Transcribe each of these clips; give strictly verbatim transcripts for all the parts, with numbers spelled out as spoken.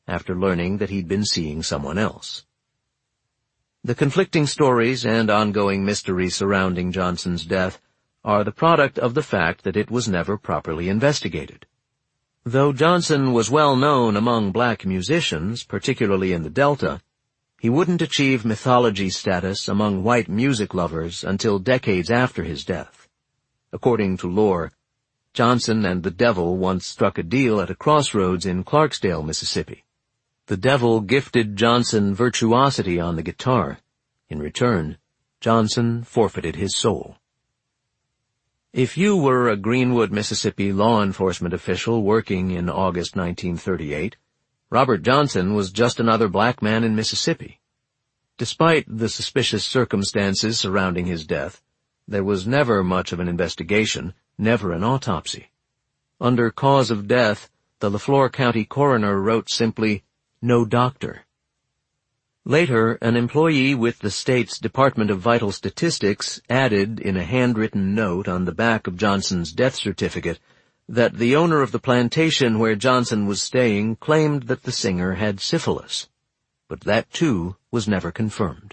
after learning that he'd been seeing someone else. The conflicting stories and ongoing mystery surrounding Johnson's death are the product of the fact that it was never properly investigated. Though Johnson was well known among black musicians, particularly in the Delta, he wouldn't achieve mythology status among white music lovers until decades after his death. According to lore, Johnson and the devil once struck a deal at a crossroads in Clarksdale, Mississippi. The devil gifted Johnson virtuosity on the guitar. In return, Johnson forfeited his soul. If you were a Greenwood, Mississippi law enforcement official working in August nineteen thirty-eight, Robert Johnson was just another black man in Mississippi. Despite the suspicious circumstances surrounding his death, there was never much of an investigation, never an autopsy. Under cause of death, the LeFlore County coroner wrote simply, "No doctor." Later, an employee with the state's Department of Vital Statistics added in a handwritten note on the back of Johnson's death certificate that the owner of the plantation where Johnson was staying claimed that the singer had syphilis. But that, too, was never confirmed.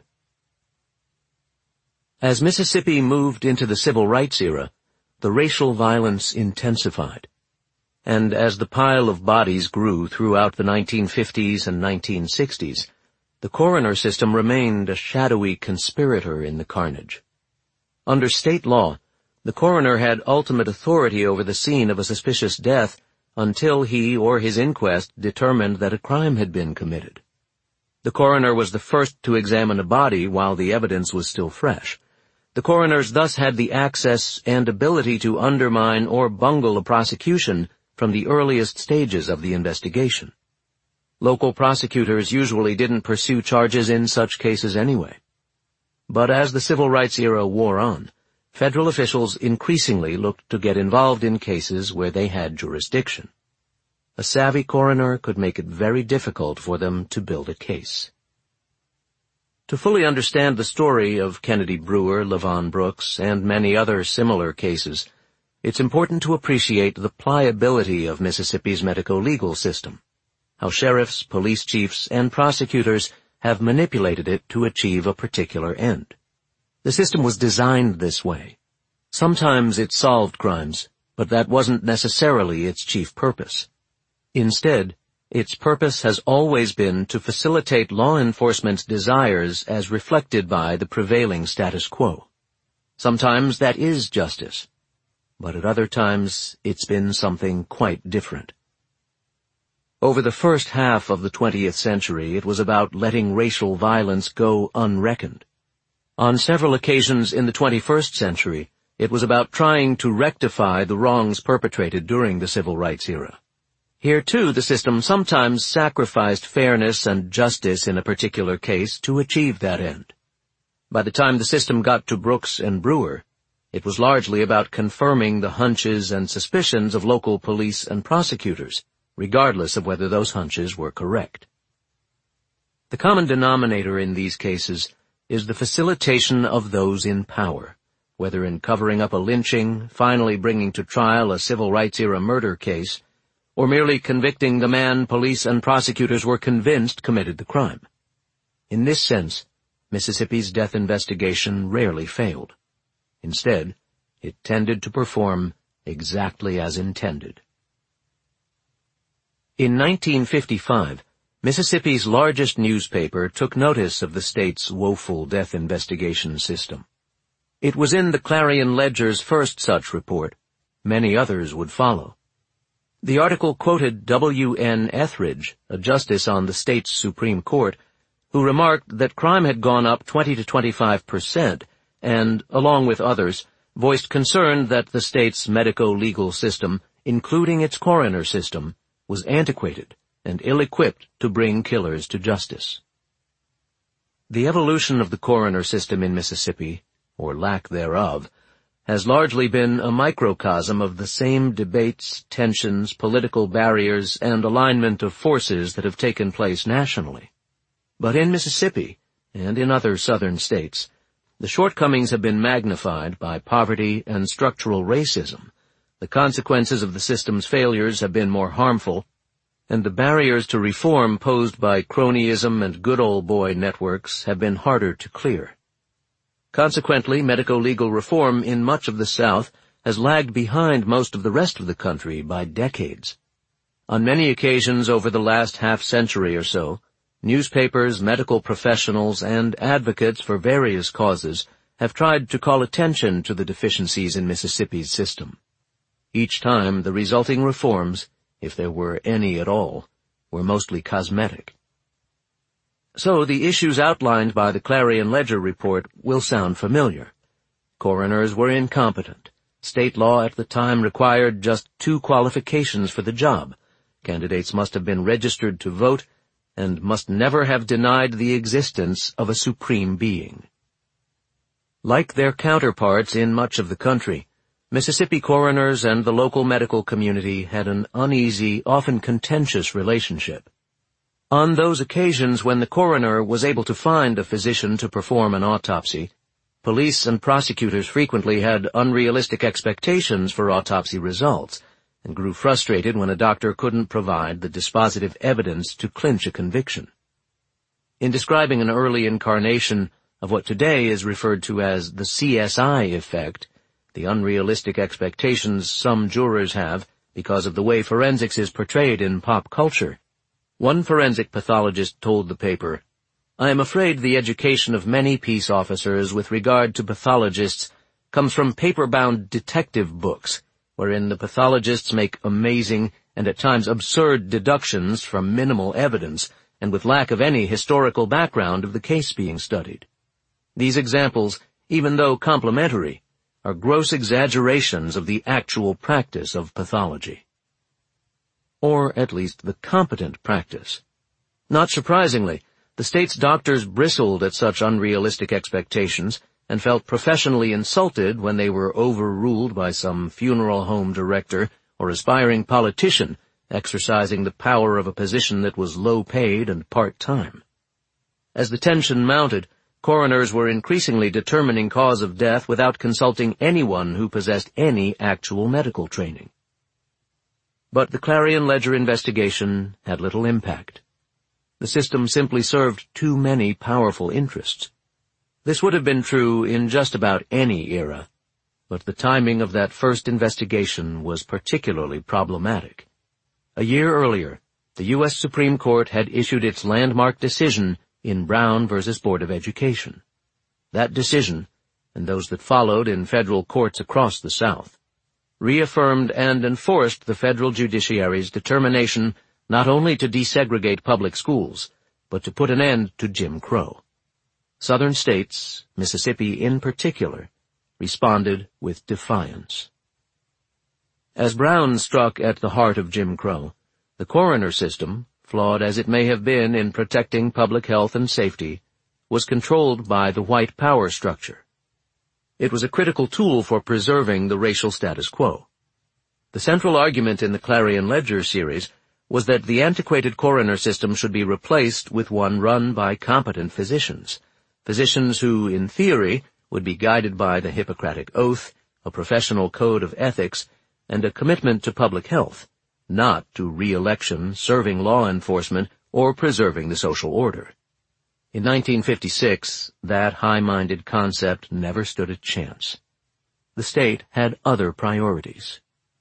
As Mississippi moved into the civil rights era, the racial violence intensified. And as the pile of bodies grew throughout the nineteen fifties and nineteen sixties, the coroner system remained a shadowy conspirator in the carnage. Under state law, the coroner had ultimate authority over the scene of a suspicious death until he or his inquest determined that a crime had been committed. The coroner was the first to examine a body while the evidence was still fresh. The coroners thus had the access and ability to undermine or bungle a prosecution from the earliest stages of the investigation. Local prosecutors usually didn't pursue charges in such cases anyway. But as the civil rights era wore on, federal officials increasingly looked to get involved in cases where they had jurisdiction. A savvy coroner could make it very difficult for them to build a case. To fully understand the story of Kennedy Brewer, Levon Brooks, and many other similar cases, it's important to appreciate the pliability of Mississippi's medico-legal system, how sheriffs, police chiefs, and prosecutors have manipulated it to achieve a particular end. The system was designed this way. Sometimes it solved crimes, but that wasn't necessarily its chief purpose. Instead, its purpose has always been to facilitate law enforcement's desires as reflected by the prevailing status quo. Sometimes that is justice, but at other times it's been something quite different. Over the first half of the twentieth century, it was about letting racial violence go unreckoned. On several occasions in the twenty-first century, it was about trying to rectify the wrongs perpetrated during the civil rights era. Here, too, the system sometimes sacrificed fairness and justice in a particular case to achieve that end. By the time the system got to Brooks and Brewer, it was largely about confirming the hunches and suspicions of local police and prosecutors, regardless of whether those hunches were correct. The common denominator in these cases is the facilitation of those in power, whether in covering up a lynching, finally bringing to trial a civil rights-era murder case, or merely convicting the man police and prosecutors were convinced committed the crime. In this sense, Mississippi's death investigation rarely failed. Instead, it tended to perform exactly as intended. In nineteen fifty-five, Mississippi's largest newspaper took notice of the state's woeful death investigation system. It was in the Clarion Ledger's first such report. Many others would follow. The article quoted W N Etheridge, a justice on the state's Supreme Court, who remarked that crime had gone up twenty to twenty-five percent and, along with others, voiced concern that the state's medico-legal system, including its coroner system, was antiquated and ill-equipped to bring killers to justice. The evolution of the coroner system in Mississippi, or lack thereof, has largely been a microcosm of the same debates, tensions, political barriers, and alignment of forces that have taken place nationally. But in Mississippi, and in other southern states, the shortcomings have been magnified by poverty and structural racism. The consequences of the system's failures have been more harmful, and the barriers to reform posed by cronyism and good old boy networks have been harder to clear. Consequently, medico-legal reform in much of the South has lagged behind most of the rest of the country by decades. On many occasions over the last half-century or so, newspapers, medical professionals, and advocates for various causes have tried to call attention to the deficiencies in Mississippi's system. Each time, the resulting reforms, if there were any at all, were mostly cosmetic. So the issues outlined by the Clarion Ledger report will sound familiar. Coroners were incompetent. State law at the time required just two qualifications for the job. Candidates must have been registered to vote and must never have denied the existence of a supreme being. Like their counterparts in much of the country, Mississippi coroners and the local medical community had an uneasy, often contentious relationship. On those occasions when the coroner was able to find a physician to perform an autopsy, police and prosecutors frequently had unrealistic expectations for autopsy results and grew frustrated when a doctor couldn't provide the dispositive evidence to clinch a conviction. In describing an early incarnation of what today is referred to as the C S I effect, the unrealistic expectations some jurors have because of the way forensics is portrayed in pop culture, one forensic pathologist told the paper, "I am afraid the education of many peace officers with regard to pathologists comes from paper-bound detective books, wherein the pathologists make amazing and at times absurd deductions from minimal evidence and with lack of any historical background of the case being studied. These examples, even though complementary, are gross exaggerations of the actual practice of pathology." Or at least the competent practice. Not surprisingly, the state's doctors bristled at such unrealistic expectations and felt professionally insulted when they were overruled by some funeral home director or aspiring politician exercising the power of a position that was low-paid and part-time. As the tension mounted, coroners were increasingly determining cause of death without consulting anyone who possessed any actual medical training. But the Clarion Ledger investigation had little impact. The system simply served too many powerful interests. This would have been true in just about any era, but the timing of that first investigation was particularly problematic. A year earlier, the U S Supreme Court had issued its landmark decision in Brown versus Board of Education. That decision, and those that followed in federal courts across the South, reaffirmed and enforced the federal judiciary's determination not only to desegregate public schools, but to put an end to Jim Crow. Southern states, Mississippi in particular, responded with defiance. As Brown struck at the heart of Jim Crow, the coroner system, flawed as it may have been in protecting public health and safety, was controlled by the white power structure. It was a critical tool for preserving the racial status quo. The central argument in the Clarion Ledger series was that the antiquated coroner system should be replaced with one run by competent physicians, physicians who, in theory, would be guided by the Hippocratic Oath, a professional code of ethics, and a commitment to public health, not to re-election, serving law enforcement, or preserving the social order. In nineteen fifty-six, that high-minded concept never stood a chance. The state had other priorities.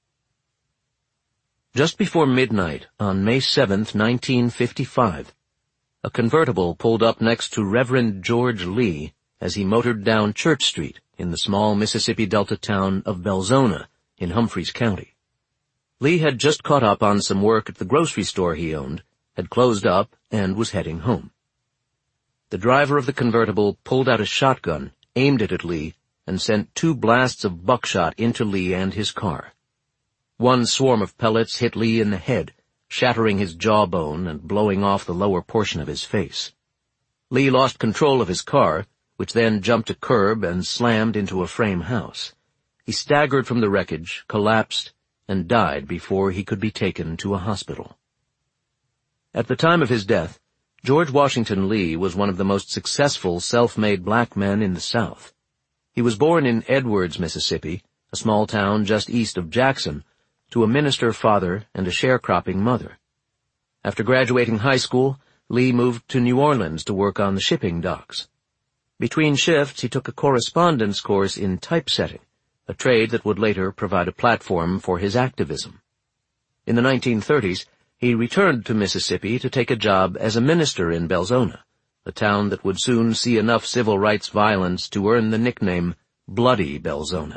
Just before midnight on May seventh, nineteen fifty-five, a convertible pulled up next to Reverend George Lee as he motored down Church Street in the small Mississippi Delta town of Belzona in Humphreys County. Lee had just caught up on some work at the grocery store he owned, had closed up, and was heading home. The driver of the convertible pulled out a shotgun, aimed it at Lee, and sent two blasts of buckshot into Lee and his car. One swarm of pellets hit Lee in the head, shattering his jawbone and blowing off the lower portion of his face. Lee lost control of his car, which then jumped a curb and slammed into a frame house. He staggered from the wreckage, collapsed, and died before he could be taken to a hospital. At the time of his death, George Washington Lee was one of the most successful self-made black men in the South. He was born in Edwards, Mississippi, a small town just east of Jackson, to a minister father and a sharecropping mother. After graduating high school, Lee moved to New Orleans to work on the shipping docks. Between shifts, he took a correspondence course in typesetting, a trade that would later provide a platform for his activism. In the nineteen thirties, he returned to Mississippi to take a job as a minister in Belzona, a town that would soon see enough civil rights violence to earn the nickname Bloody Belzona.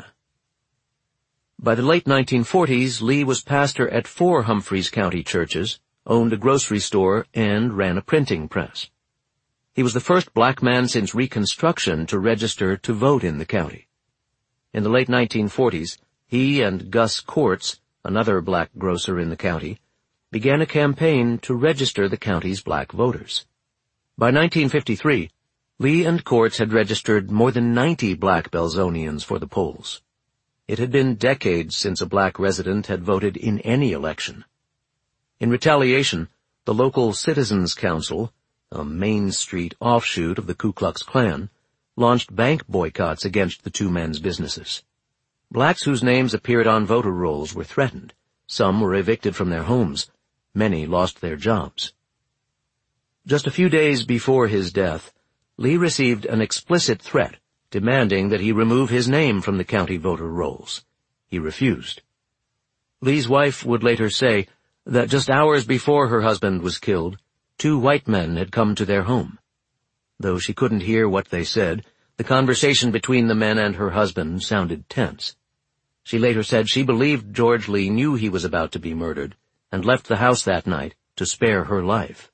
By the late nineteen forties, Lee was pastor at four Humphreys County churches, owned a grocery store, and ran a printing press. He was the first black man since Reconstruction to register to vote in the county. In the late nineteen forties, he and Gus Courts, another black grocer in the county, began a campaign to register the county's black voters. By nineteen fifty-three, Lee and Courts had registered more than ninety black Belzonians for the polls. It had been decades since a black resident had voted in any election. In retaliation, the local Citizens Council, a Main Street offshoot of the Ku Klux Klan, launched bank boycotts against the two men's businesses. Blacks whose names appeared on voter rolls were threatened. Some were evicted from their homes. Many lost their jobs. Just a few days before his death, Lee received an explicit threat demanding that he remove his name from the county voter rolls. He refused. Lee's wife would later say that just hours before her husband was killed, two white men had come to their home. Though she couldn't hear what they said, the conversation between the men and her husband sounded tense. She later said she believed George Lee knew he was about to be murdered and left the house that night to spare her life.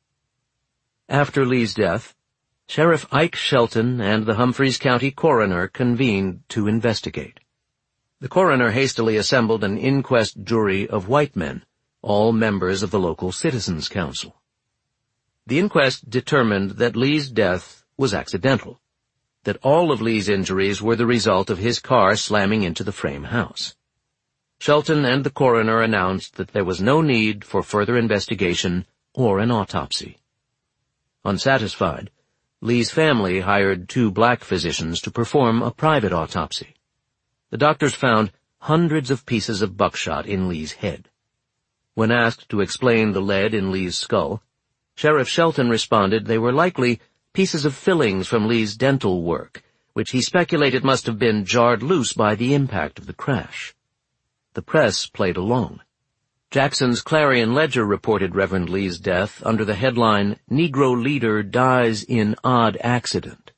After Lee's death, Sheriff Ike Shelton and the Humphreys County coroner convened to investigate. The coroner hastily assembled an inquest jury of white men, all members of the local Citizens Council. The inquest determined that Lee's death was accidental, that all of Lee's injuries were the result of his car slamming into the frame house. Shelton and the coroner announced that there was no need for further investigation or an autopsy. Unsatisfied, Lee's family hired two black physicians to perform a private autopsy. The doctors found hundreds of pieces of buckshot in Lee's head. When asked to explain the lead in Lee's skull, Sheriff Shelton responded they were likely pieces of fillings from Lee's dental work, which he speculated must have been jarred loose by the impact of the crash. The press played along. Jackson's Clarion Ledger reported Reverend Lee's death under the headline, "Negro Leader Dies in Odd Accident."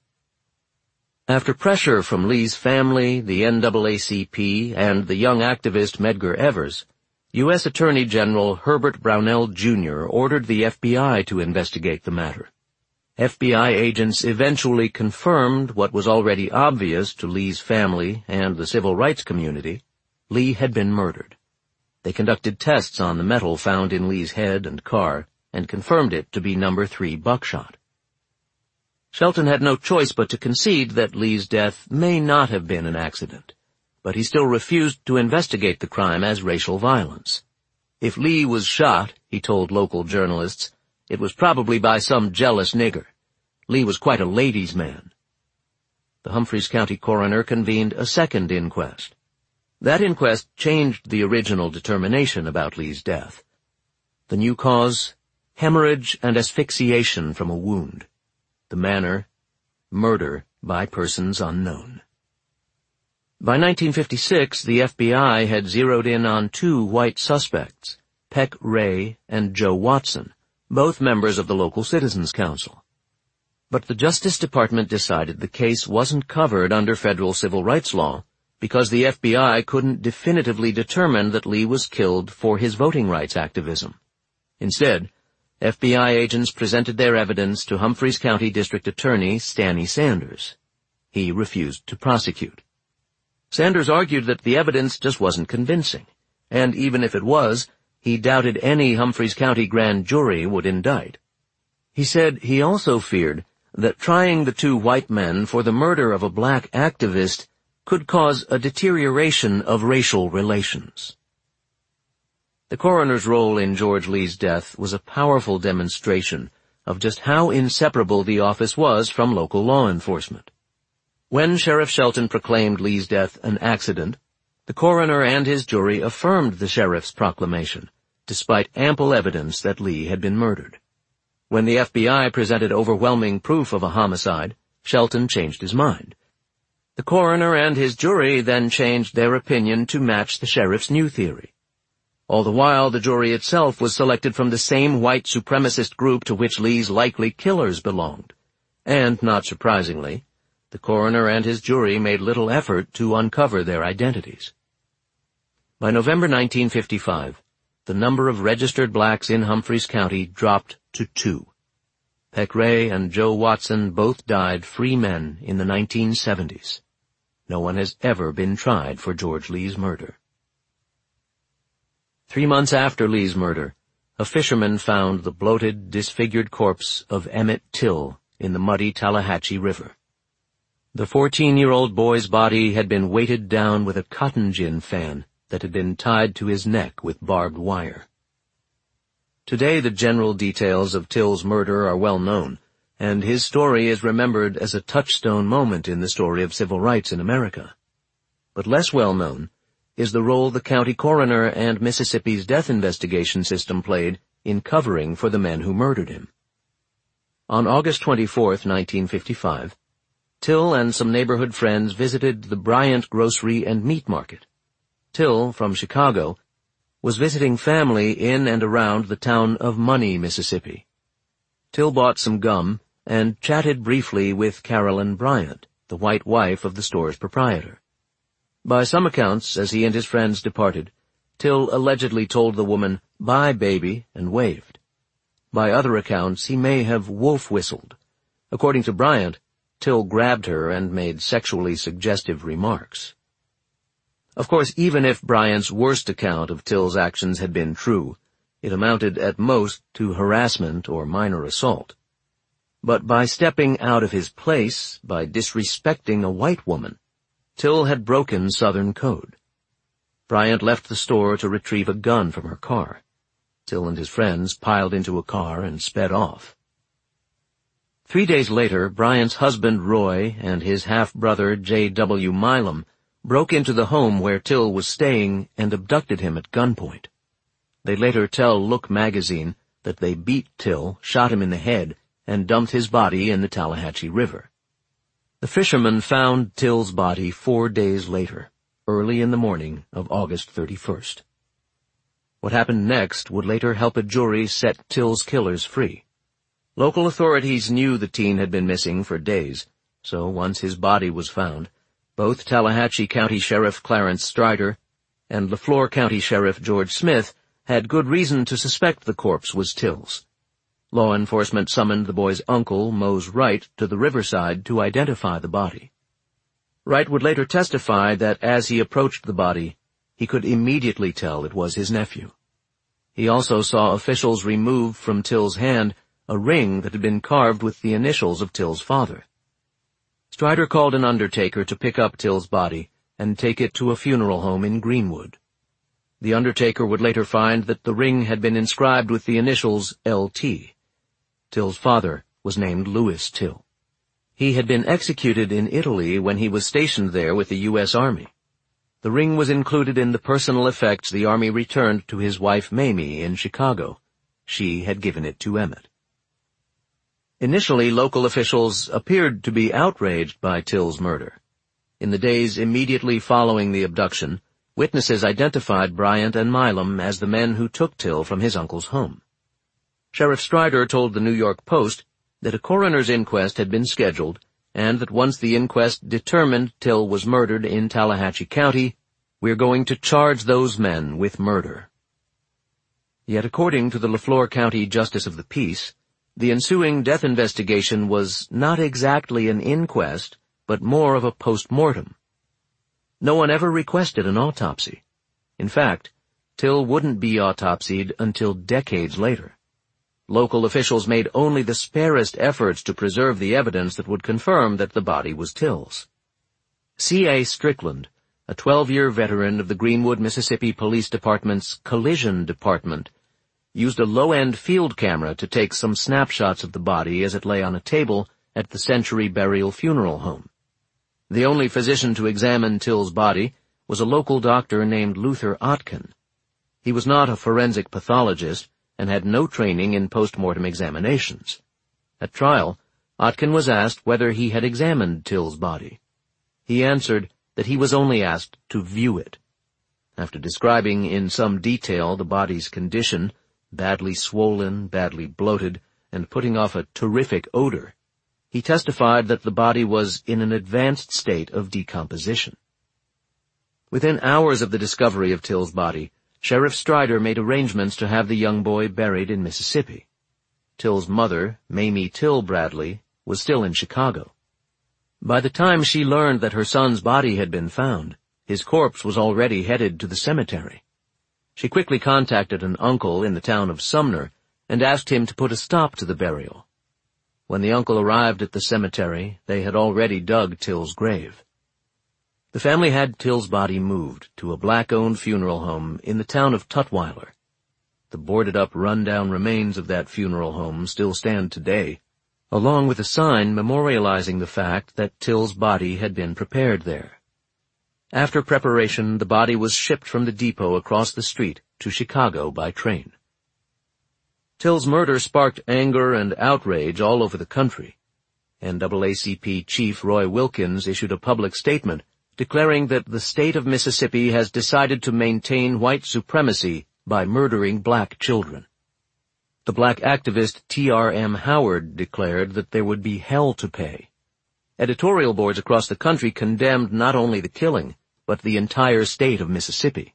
After pressure from Lee's family, the N double A C P, and the young activist Medgar Evers, U S Attorney General Herbert Brownell Junior ordered the F B I to investigate the matter. F B I agents eventually confirmed what was already obvious to Lee's family and the civil rights community. Lee had been murdered. They conducted tests on the metal found in Lee's head and car and confirmed it to be number three buckshot. Shelton had no choice but to concede that Lee's death may not have been an accident, but he still refused to investigate the crime as racial violence. If Lee was shot, he told local journalists, it was probably by some jealous nigger. Lee was quite a ladies' man. The Humphreys County coroner convened a second inquest. That inquest changed the original determination about Lee's death. The new cause, hemorrhage and asphyxiation from a wound. The manner, murder by persons unknown. By nineteen fifty-six, the F B I had zeroed in on two white suspects, Peck Ray and Joe Watson, both members of the local Citizens Council. But the Justice Department decided the case wasn't covered under federal civil rights law because the F B I couldn't definitively determine that Lee was killed for his voting rights activism. Instead, F B I agents presented their evidence to Humphreys County District Attorney Stanny Sanders. He refused to prosecute. Sanders argued that the evidence just wasn't convincing, and even if it was, he doubted any Humphreys County grand jury would indict. He said he also feared that trying the two white men for the murder of a black activist could cause a deterioration of racial relations. The coroner's role in George Lee's death was a powerful demonstration of just how inseparable the office was from local law enforcement. When Sheriff Shelton proclaimed Lee's death an accident, the coroner and his jury affirmed the sheriff's proclamation, despite ample evidence that Lee had been murdered. When the F B I presented overwhelming proof of a homicide, Shelton changed his mind. The coroner and his jury then changed their opinion to match the sheriff's new theory. All the while, the jury itself was selected from the same white supremacist group to which Lee's likely killers belonged. And, not surprisingly, the coroner and his jury made little effort to uncover their identities. By November nineteen fifty-five, the number of registered blacks in Humphreys County dropped to two. Peck Ray and Joe Watson both died free men in the nineteen seventies. No one has ever been tried for George Lee's murder. Three months after Lee's murder, a fisherman found the bloated, disfigured corpse of Emmett Till in the muddy Tallahatchie River. The fourteen-year-old boy's body had been weighted down with a cotton gin fan that had been tied to his neck with barbed wire. Today the general details of Till's murder are well known, and his story is remembered as a touchstone moment in the story of civil rights in America. But less well known is the role the county coroner and Mississippi's death investigation system played in covering for the men who murdered him. On August twenty-fourth, nineteen fifty-five, Till and some neighborhood friends visited the Bryant Grocery and Meat Market. Till, from Chicago, was visiting family in and around the town of Money, Mississippi. Till bought some gum and chatted briefly with Carolyn Bryant, the white wife of the store's proprietor. By some accounts, as he and his friends departed, Till allegedly told the woman, "Bye, baby," and waved. By other accounts, he may have wolf-whistled. According to Bryant, Till grabbed her and made sexually suggestive remarks. Of course, even if Bryant's worst account of Till's actions had been true, it amounted at most to harassment or minor assault. But by stepping out of his place, by disrespecting a white woman, Till had broken Southern code. Bryant left the store to retrieve a gun from her car. Till and his friends piled into a car and sped off. Three days later, Bryant's husband Roy and his half-brother J W Milam broke into the home where Till was staying and abducted him at gunpoint. They later tell Look magazine that they beat Till, shot him in the head, and dumped his body in the Tallahatchie River. The fishermen found Till's body four days later, early in the morning of August thirty-first. What happened next would later help a jury set Till's killers free. Local authorities knew the teen had been missing for days, so once his body was found, both Tallahatchie County Sheriff Clarence Strider and LeFlore County Sheriff George Smith had good reason to suspect the corpse was Till's. Law enforcement summoned the boy's uncle, Mose Wright, to the riverside to identify the body. Wright would later testify that as he approached the body, he could immediately tell it was his nephew. He also saw officials remove from Till's hand a ring that had been carved with the initials of Till's father. Strider called an undertaker to pick up Till's body and take it to a funeral home in Greenwood. The undertaker would later find that the ring had been inscribed with the initials L T. Till's father was named Louis Till. He had been executed in Italy when he was stationed there with the U S Army. The ring was included in the personal effects the Army returned to his wife Mamie in Chicago. She had given it to Emmett. Initially, local officials appeared to be outraged by Till's murder. In the days immediately following the abduction, witnesses identified Bryant and Milam as the men who took Till from his uncle's home. Sheriff Strider told the New York Post that a coroner's inquest had been scheduled, and that once the inquest determined Till was murdered in Tallahatchie County, "We're going to charge those men with murder." Yet according to the LeFlore County Justice of the Peace, the ensuing death investigation was not exactly an inquest, but more of a post-mortem. No one ever requested an autopsy. In fact, Till wouldn't be autopsied until decades later. Local officials made only the sparest efforts to preserve the evidence that would confirm that the body was Till's. C A Strickland, a twelve-year veteran of the Greenwood, Mississippi Police Department's Collision Department, used a low-end field camera to take some snapshots of the body as it lay on a table at the Century Burial Funeral Home. The only physician to examine Till's body was a local doctor named Luther Otkin. He was not a forensic pathologist and had no training in post-mortem examinations. At trial, Otkin was asked whether he had examined Till's body. He answered that he was only asked to view it. After describing in some detail the body's condition, badly swollen, badly bloated, and putting off a terrific odor, he testified that the body was in an advanced state of decomposition. Within hours of the discovery of Till's body, Sheriff Strider made arrangements to have the young boy buried in Mississippi. Till's mother, Mamie Till Bradley, was still in Chicago. By the time she learned that her son's body had been found, his corpse was already headed to the cemetery. She quickly contacted an uncle in the town of Sumner and asked him to put a stop to the burial. When the uncle arrived at the cemetery, they had already dug Till's grave. The family had Till's body moved to a black-owned funeral home in the town of Tutwiler. The boarded-up, run-down remains of that funeral home still stand today, along with a sign memorializing the fact that Till's body had been prepared there. After preparation, the body was shipped from the depot across the street to Chicago by train. Till's murder sparked anger and outrage all over the country. N double A C P Chief Roy Wilkins issued a public statement declaring that the state of Mississippi has decided to maintain white supremacy by murdering black children. The black activist T R M Howard declared that there would be hell to pay. Editorial boards across the country condemned not only the killing, but the entire state of Mississippi.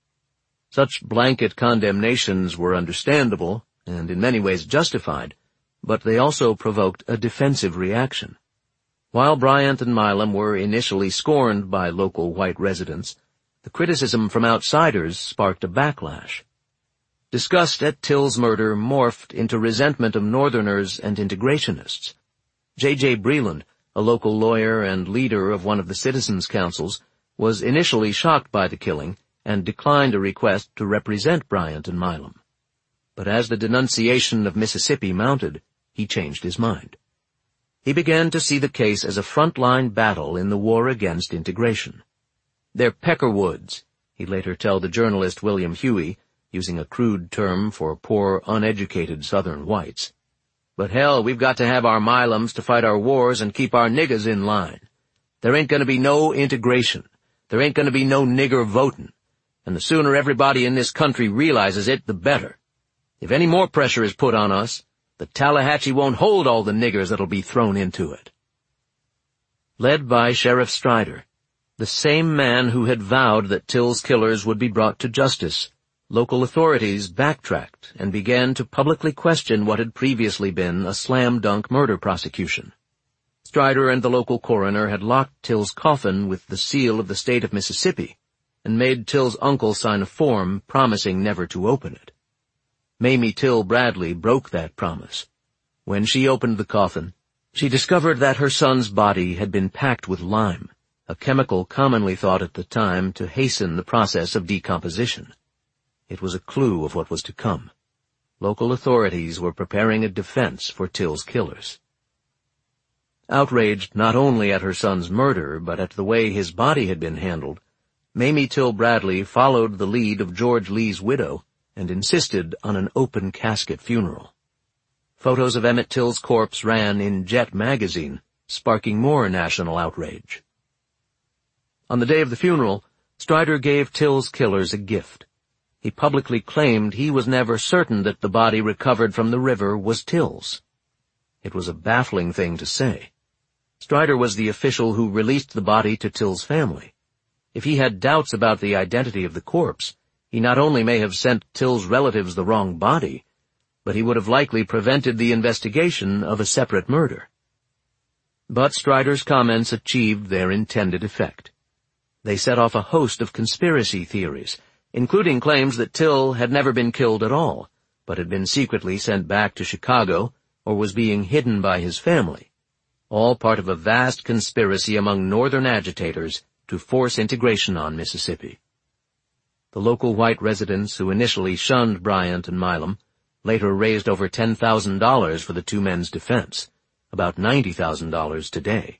Such blanket condemnations were understandable and in many ways justified, but they also provoked a defensive reaction. While Bryant and Milam were initially scorned by local white residents, the criticism from outsiders sparked a backlash. Disgust at Till's murder morphed into resentment of Northerners and integrationists. J J Breland, a local lawyer and leader of one of the citizens' councils, was initially shocked by the killing and declined a request to represent Bryant and Milam. But as the denunciation of Mississippi mounted, he changed his mind. He began to see the case as a front-line battle in the war against integration. "They're peckerwoods," he later told the journalist William Huey, using a crude term for poor, uneducated Southern whites. "But hell, we've got to have our Milams to fight our wars and keep our niggers in line. There ain't gonna be no integration. There ain't gonna be no nigger votin'. And the sooner everybody in this country realizes it, the better. If any more pressure is put on us, the Tallahatchie won't hold all the niggers that'll be thrown into it." Led by Sheriff Strider, the same man who had vowed that Till's killers would be brought to justice, local authorities backtracked and began to publicly question what had previously been a slam-dunk murder prosecution. Strider and the local coroner had locked Till's coffin with the seal of the state of Mississippi and made Till's uncle sign a form promising never to open it. Mamie Till Bradley broke that promise. When she opened the coffin, she discovered that her son's body had been packed with lime, a chemical commonly thought at the time to hasten the process of decomposition. It was a clue of what was to come. Local authorities were preparing a defense for Till's killers. Outraged not only at her son's murder, but at the way his body had been handled, Mamie Till Bradley followed the lead of George Lee's widow and insisted on an open casket funeral. Photos of Emmett Till's corpse ran in Jet magazine, sparking more national outrage. On the day of the funeral, Strider gave Till's killers a gift. He publicly claimed he was never certain that the body recovered from the river was Till's. It was a baffling thing to say. Strider was the official who released the body to Till's family. If he had doubts about the identity of the corpse, he not only may have sent Till's relatives the wrong body, but he would have likely prevented the investigation of a separate murder. But Strider's comments achieved their intended effect. They set off a host of conspiracy theories, including claims that Till had never been killed at all, but had been secretly sent back to Chicago or was being hidden by his family, all part of a vast conspiracy among Northern agitators to force integration on Mississippi. The local white residents who initially shunned Bryant and Milam later raised over ten thousand dollars for the two men's defense, about ninety thousand dollars today.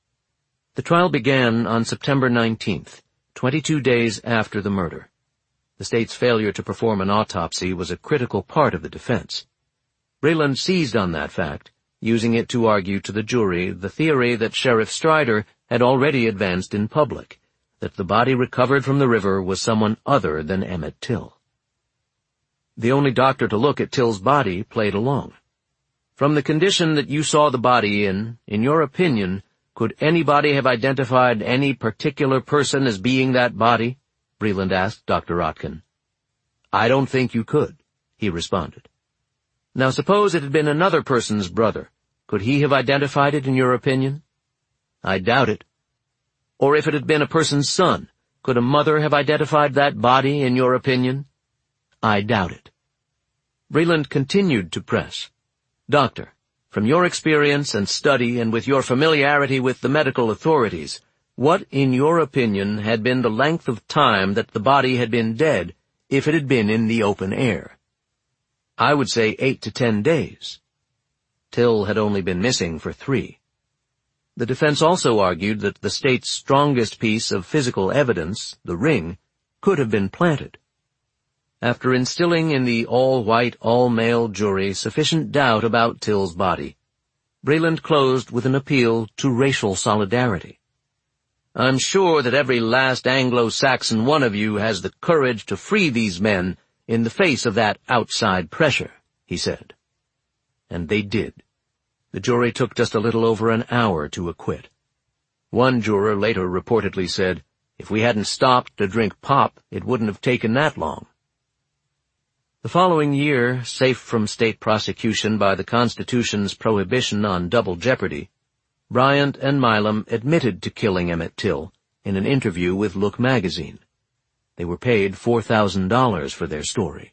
The trial began on September nineteenth, twenty-two days after the murder. The state's failure to perform an autopsy was a critical part of the defense. Breland seized on that fact, using it to argue to the jury the theory that Sheriff Strider had already advanced in public, that the body recovered from the river was someone other than Emmett Till. The only doctor to look at Till's body played along. "From the condition that you saw the body in, in your opinion, could anybody have identified any particular person as being that body?" Breland asked Doctor Otkin. "I don't think you could," he responded. "Now suppose it had been another person's brother. Could he have identified it in your opinion?" "I doubt it." "Or if it had been a person's son, could a mother have identified that body in your opinion?" "I doubt it." Breland continued to press. "Doctor, from your experience and study and with your familiarity with the medical authorities, what, in your opinion, had been the length of time that the body had been dead if it had been in the open air?" "I would say eight to ten days." Till had only been missing for three. The defense also argued that the state's strongest piece of physical evidence, the ring, could have been planted. After instilling in the all-white, all-male jury sufficient doubt about Till's body, Breland closed with an appeal to racial solidarity. "I'm sure that every last Anglo-Saxon one of you has the courage to free these men in the face of that outside pressure," he said. And they did. The jury took just a little over an hour to acquit. One juror later reportedly said, "If we hadn't stopped to drink pop, it wouldn't have taken that long." The following year, safe from state prosecution by the Constitution's prohibition on double jeopardy, Bryant and Milam admitted to killing Emmett Till in an interview with Look magazine. They were paid four thousand dollars for their story.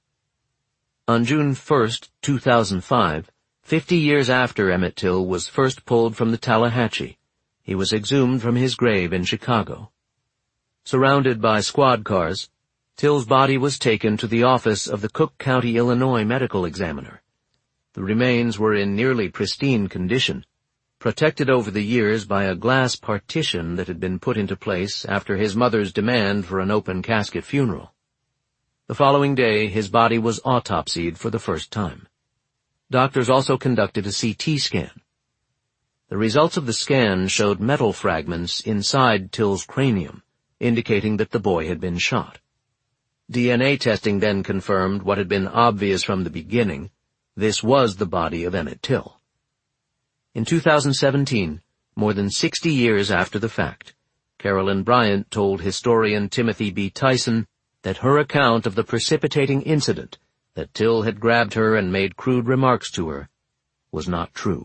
On June first, two thousand five, fifty years after Emmett Till was first pulled from the Tallahatchie, he was exhumed from his grave in Chicago. Surrounded by squad cars, Till's body was taken to the office of the Cook County, Illinois medical examiner. The remains were in nearly pristine condition, protected over the years by a glass partition that had been put into place after his mother's demand for an open casket funeral. The following day, his body was autopsied for the first time. Doctors also conducted a C T scan. The results of the scan showed metal fragments inside Till's cranium, indicating that the boy had been shot. D N A testing then confirmed what had been obvious from the beginning. This was the body of Emmett Till. In two thousand seventeen, more than sixty years after the fact, Carolyn Bryant told historian Timothy B. Tyson that her account of the precipitating incident, that Till had grabbed her and made crude remarks to her, was not true.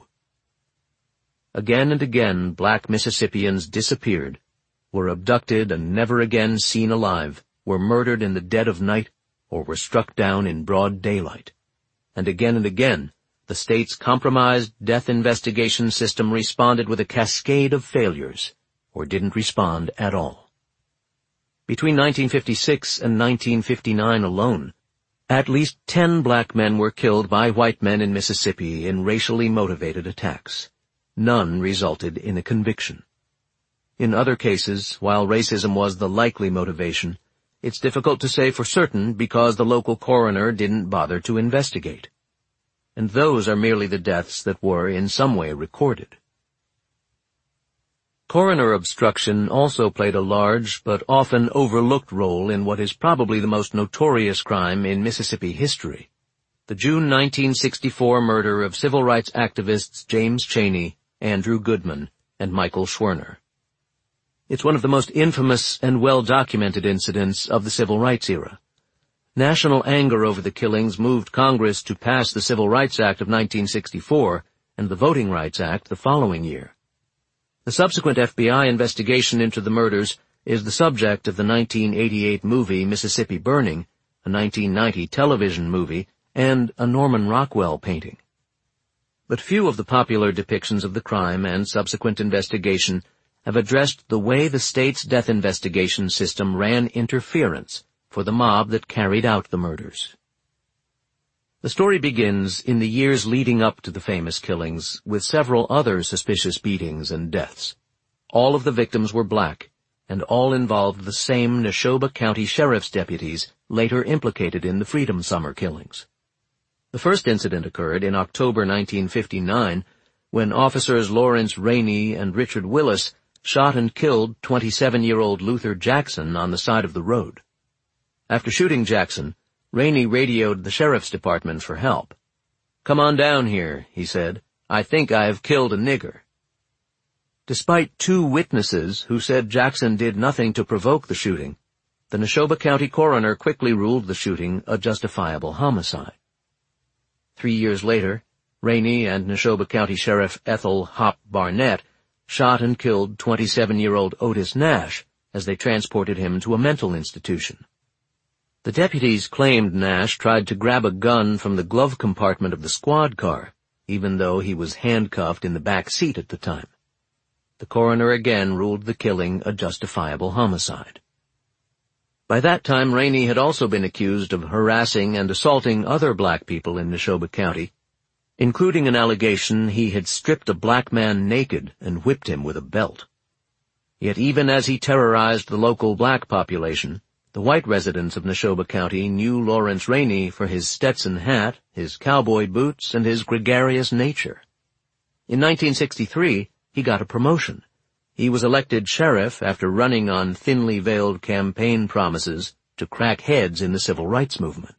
Again and again black Mississippians disappeared, were abducted and never again seen alive, were murdered in the dead of night, or were struck down in broad daylight. And again and again, the state's compromised death investigation system responded with a cascade of failures, or didn't respond at all. Between nineteen fifty-six and nineteen fifty-nine alone, at least ten black men were killed by white men in Mississippi in racially motivated attacks. None resulted in a conviction. In other cases, while racism was the likely motivation, it's difficult to say for certain because the local coroner didn't bother to investigate. And those are merely the deaths that were in some way recorded. Coroner obstruction also played a large but often overlooked role in what is probably the most notorious crime in Mississippi history, the June nineteen sixty-four murder of civil rights activists James Chaney, Andrew Goodman, and Michael Schwerner. It's one of the most infamous and well-documented incidents of the civil rights era. National anger over the killings moved Congress to pass the Civil Rights Act of nineteen sixty-four and the Voting Rights Act the following year. The subsequent F B I investigation into the murders is the subject of the nineteen eighty-eight movie Mississippi Burning, a nineteen ninety television movie, and a Norman Rockwell painting. But few of the popular depictions of the crime and subsequent investigation have addressed the way the state's death investigation system ran interference for the mob that carried out the murders. The story begins in the years leading up to the famous killings with several other suspicious beatings and deaths. All of the victims were black, and all involved the same Neshoba County Sheriff's deputies later implicated in the Freedom Summer killings. The first incident occurred in October nineteen fifty-nine, when officers Lawrence Rainey and Richard Willis shot and killed twenty-seven-year-old Luther Jackson on the side of the road. After shooting Jackson, Rainey radioed the sheriff's department for help. "Come on down here," he said. "I think I have killed a nigger." Despite two witnesses who said Jackson did nothing to provoke the shooting, the Neshoba County coroner quickly ruled the shooting a justifiable homicide. Three years later, Rainey and Neshoba County Sheriff Ethel Hop Barnett shot and killed twenty-seven-year-old Otis Nash as they transported him to a mental institution. The deputies claimed Nash tried to grab a gun from the glove compartment of the squad car, even though he was handcuffed in the back seat at the time. The coroner again ruled the killing a justifiable homicide. By that time, Rainey had also been accused of harassing and assaulting other black people in Neshoba County, including an allegation he had stripped a black man naked and whipped him with a belt. Yet even as he terrorized the local black population, the white residents of Neshoba County knew Lawrence Rainey for his Stetson hat, his cowboy boots, and his gregarious nature. In nineteen sixty-three, he got a promotion. He was elected sheriff after running on thinly veiled campaign promises to crack heads in the civil rights movement.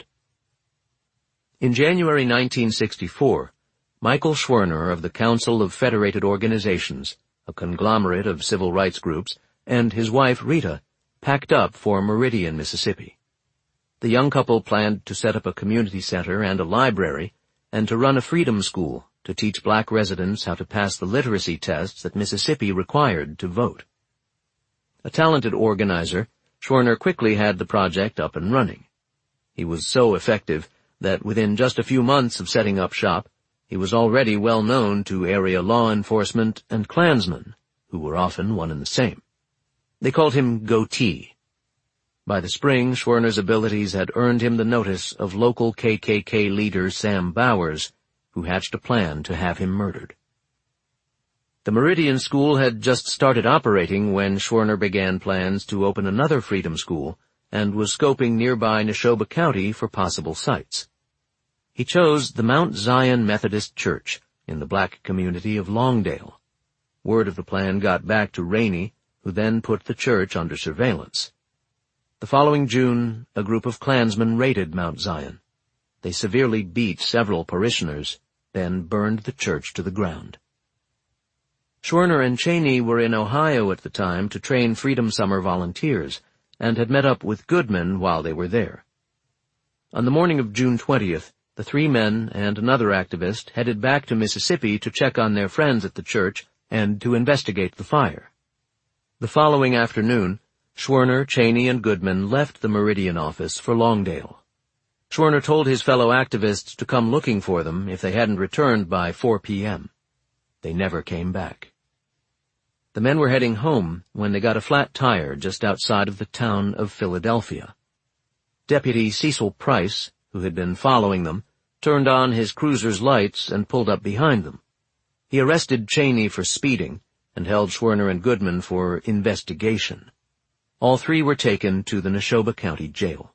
In January nineteen sixty-four, Michael Schwerner of the Council of Federated Organizations, a conglomerate of civil rights groups, and his wife Rita packed up for Meridian, Mississippi. The young couple planned to set up a community center and a library, and to run a freedom school to teach black residents how to pass the literacy tests that Mississippi required to vote. A talented organizer, Schwerner quickly had the project up and running. He was so effective that within just a few months of setting up shop, he was already well known to area law enforcement and Klansmen, who were often one and the same. They called him Goatee. By the spring, Schwerner's abilities had earned him the notice of local K K K leader Sam Bowers, who hatched a plan to have him murdered. The Meridian School had just started operating when Schwerner began plans to open another freedom school and was scoping nearby Neshoba County for possible sites. He chose the Mount Zion Methodist Church in the black community of Longdale. Word of the plan got back to Rainey, who then put the church under surveillance. The following June, a group of Klansmen raided Mount Zion. They severely beat several parishioners, then burned the church to the ground. Schwerner and Cheney were in Ohio at the time to train Freedom Summer volunteers, and had met up with Goodman while they were there. On the morning of June twentieth, the three men and another activist headed back to Mississippi to check on their friends at the church and to investigate the fire. The following afternoon, Schwerner, Cheney, and Goodman left the Meridian office for Longdale. Schwerner told his fellow activists to come looking for them if they hadn't returned by four p.m. They never came back. The men were heading home when they got a flat tire just outside of the town of Philadelphia. Deputy Cecil Price, who had been following them, turned on his cruiser's lights and pulled up behind them. He arrested Cheney for speeding and held Schwerner and Goodman for investigation. All three were taken to the Neshoba County Jail.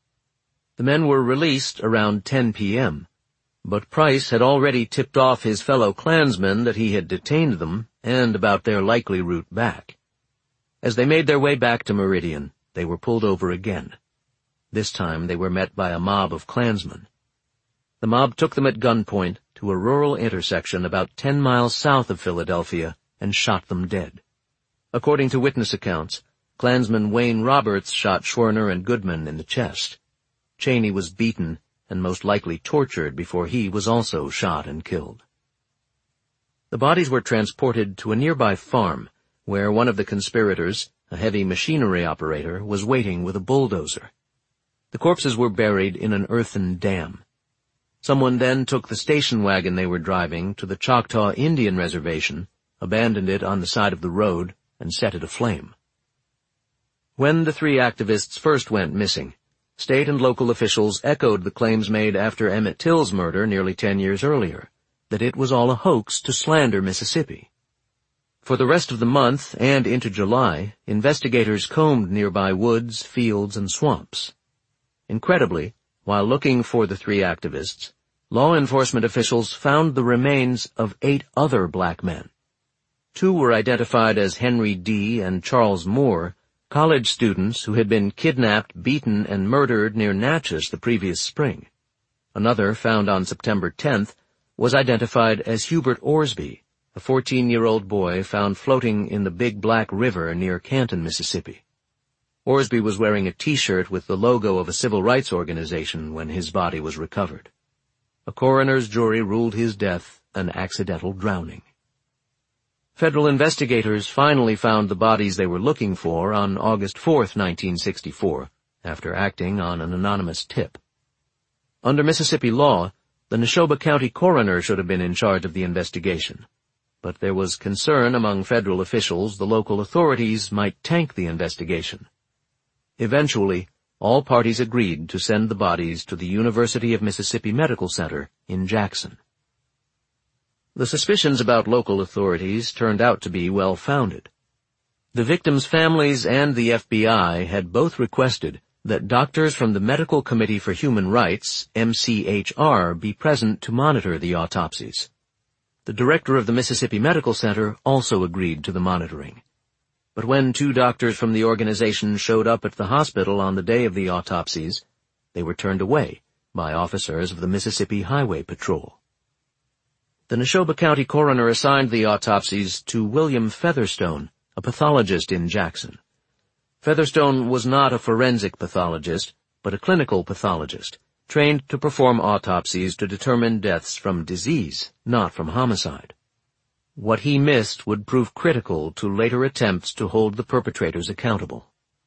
The men were released around ten p.m., but Price had already tipped off his fellow Klansmen that he had detained them and about their likely route back. As they made their way back to Meridian, they were pulled over again. This time they were met by a mob of Klansmen. The mob took them at gunpoint to a rural intersection about ten miles south of Philadelphia and shot them dead. According to witness accounts, Klansman Wayne Roberts shot Schwerner and Goodman in the chest. Cheney was beaten and most likely tortured before he was also shot and killed. The bodies were transported to a nearby farm where one of the conspirators, a heavy machinery operator, was waiting with a bulldozer. The corpses were buried in an earthen dam. Someone then took the station wagon they were driving to the Choctaw Indian Reservation, abandoned it on the side of the road, and set it aflame. When the three activists first went missing, state and local officials echoed the claims made after Emmett Till's murder nearly ten years earlier, that it was all a hoax to slander Mississippi. For the rest of the month and into July, investigators combed nearby woods, fields, and swamps. Incredibly, while looking for the three activists, law enforcement officials found the remains of eight other black men. Two were identified as Henry D. and Charles Moore, college students who had been kidnapped, beaten, and murdered near Natchez the previous spring. Another, found on September tenth, was identified as Hubert Orsby, a fourteen-year-old boy found floating in the Big Black River near Canton, Mississippi. Orsby was wearing a T-shirt with the logo of a civil rights organization when his body was recovered. A coroner's jury ruled his death an accidental drowning. Federal investigators finally found the bodies they were looking for on August fourth, nineteen sixty-four, after acting on an anonymous tip. Under Mississippi law, the Neshoba County coroner should have been in charge of the investigation, but there was concern among federal officials the local authorities might tank the investigation. Eventually, all parties agreed to send the bodies to the University of Mississippi Medical Center in Jackson. The suspicions about local authorities turned out to be well-founded. The victims' families and the F B I had both requested that doctors from the Medical Committee for Human Rights, M C H R, be present to monitor the autopsies. The director of the Mississippi Medical Center also agreed to the monitoring. But when two doctors from the organization showed up at the hospital on the day of the autopsies, they were turned away by officers of the Mississippi Highway Patrol. The Neshoba County coroner assigned the autopsies to William Featherstone, a pathologist in Jackson. Featherstone was not a forensic pathologist, but a clinical pathologist, trained to perform autopsies to determine deaths from disease, not from homicide. What he missed would prove critical to later attempts to hold the perpetrators accountable.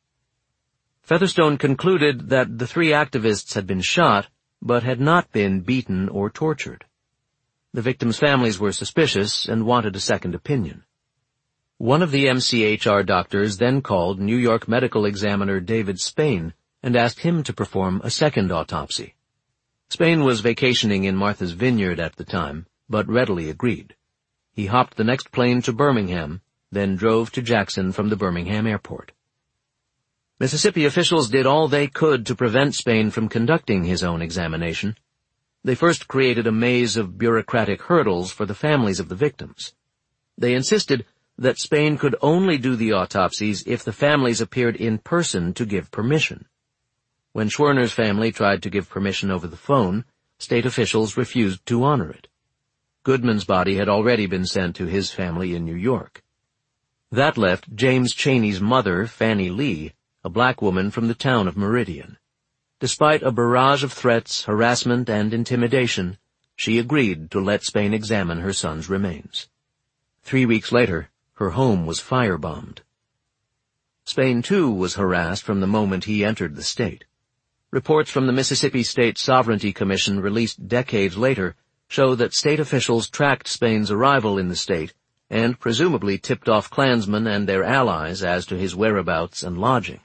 Featherstone concluded that the three activists had been shot, but had not been beaten or tortured. The victims' families were suspicious and wanted a second opinion. One of the M C H R doctors then called New York medical examiner David Spain and asked him to perform a second autopsy. Spain was vacationing in Martha's Vineyard at the time, but readily agreed. He hopped the next plane to Birmingham, then drove to Jackson from the Birmingham airport. Mississippi officials did all they could to prevent Spain from conducting his own examination. They first created a maze of bureaucratic hurdles for the families of the victims. They insisted that Spain could only do the autopsies if the families appeared in person to give permission. When Schwerner's family tried to give permission over the phone, state officials refused to honor it. Goodman's body had already been sent to his family in New York. That left James Chaney's mother, Fannie Lee, a black woman from the town of Meridian. Despite a barrage of threats, harassment, and intimidation, she agreed to let Spain examine her son's remains. Three weeks later, her home was firebombed. Spain, too, was harassed from the moment he entered the state. Reports from the Mississippi State Sovereignty Commission released decades later show that state officials tracked Spain's arrival in the state and presumably tipped off Klansmen and their allies as to his whereabouts and lodging.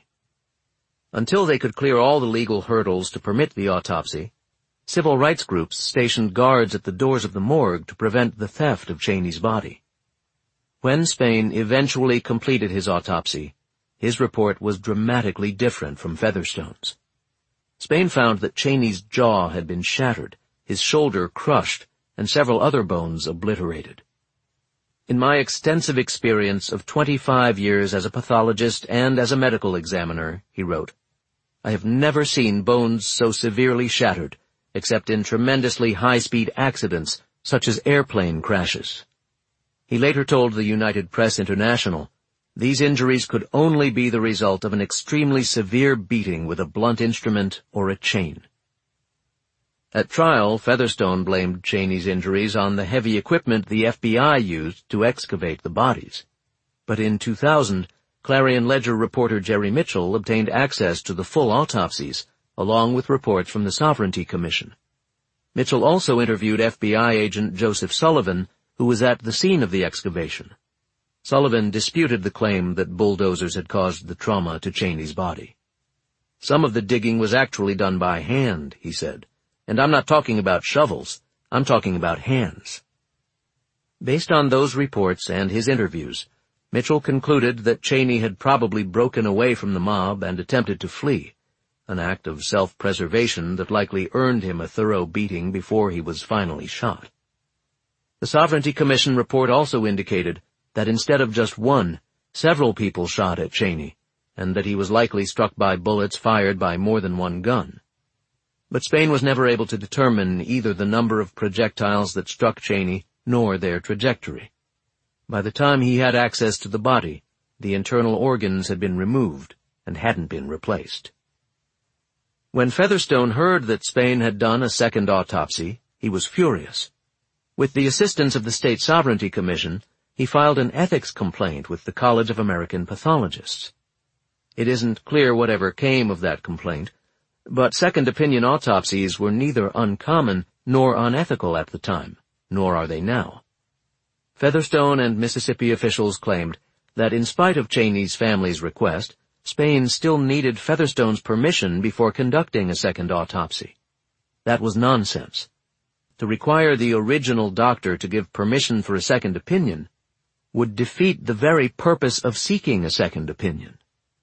Until they could clear all the legal hurdles to permit the autopsy, civil rights groups stationed guards at the doors of the morgue to prevent the theft of Chaney's body. When Spain eventually completed his autopsy, his report was dramatically different from Featherstone's. Spain found that Chaney's jaw had been shattered, his shoulder crushed, and several other bones obliterated. In my extensive experience of twenty-five years as a pathologist and as a medical examiner, he wrote, I have never seen bones so severely shattered, except in tremendously high-speed accidents, such as airplane crashes. He later told the United Press International, these injuries could only be the result of an extremely severe beating with a blunt instrument or a chain. At trial, Featherstone blamed Chaney's injuries on the heavy equipment the F B I used to excavate the bodies. But in two thousand, Clarion Ledger reporter Jerry Mitchell obtained access to the full autopsies, along with reports from the Sovereignty Commission. Mitchell also interviewed F B I agent Joseph Sullivan, who was at the scene of the excavation. Sullivan disputed the claim that bulldozers had caused the trauma to Chaney's body. Some of the digging was actually done by hand, he said. And I'm not talking about shovels, I'm talking about hands. Based on those reports and his interviews, Mitchell concluded that Cheney had probably broken away from the mob and attempted to flee, an act of self-preservation that likely earned him a thorough beating before he was finally shot. The Sovereignty Commission report also indicated that instead of just one, several people shot at Cheney, and that he was likely struck by bullets fired by more than one gun. But Spain was never able to determine either the number of projectiles that struck Cheney nor their trajectory. By the time he had access to the body, the internal organs had been removed and hadn't been replaced. When Featherstone heard that Spain had done a second autopsy, he was furious. With the assistance of the State Sovereignty Commission, he filed an ethics complaint with the College of American Pathologists. It isn't clear whatever came of that complaint, but second-opinion autopsies were neither uncommon nor unethical at the time, nor are they now. Featherstone and Mississippi officials claimed that in spite of Cheney's family's request, Spain still needed Featherstone's permission before conducting a second autopsy. That was nonsense. To require the original doctor to give permission for a second opinion would defeat the very purpose of seeking a second opinion.